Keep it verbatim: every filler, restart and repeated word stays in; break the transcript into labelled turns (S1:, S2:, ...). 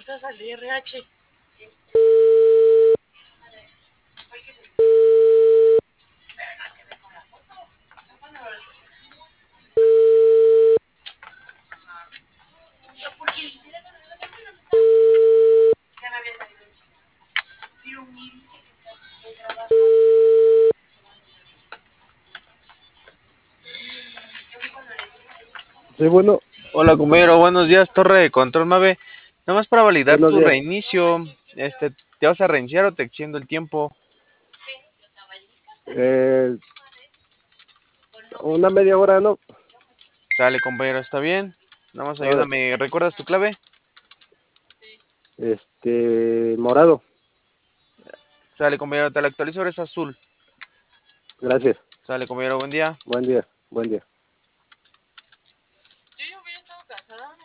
S1: multas al I R H.
S2: Sí, bueno,
S3: Hola compañero, buenos días, Torre de Control Mave. Nada más para validar
S2: buenos
S3: tu
S2: días.
S3: reinicio. Este, ¿te vas a reiniciar o te extiendo el tiempo?
S2: Eh, una media hora, ¿no?
S3: Sale compañero, está bien. Nada más
S2: Ahora,
S3: ayúdame, ¿recuerdas tu clave?
S2: este, morado.
S3: Sale compañero, te la actualizo, ahora es azul.
S2: Gracias.
S3: Sale compañero, buen día.
S2: Buen día, buen día.
S1: Yo ya hubiera estado casada, ¿no?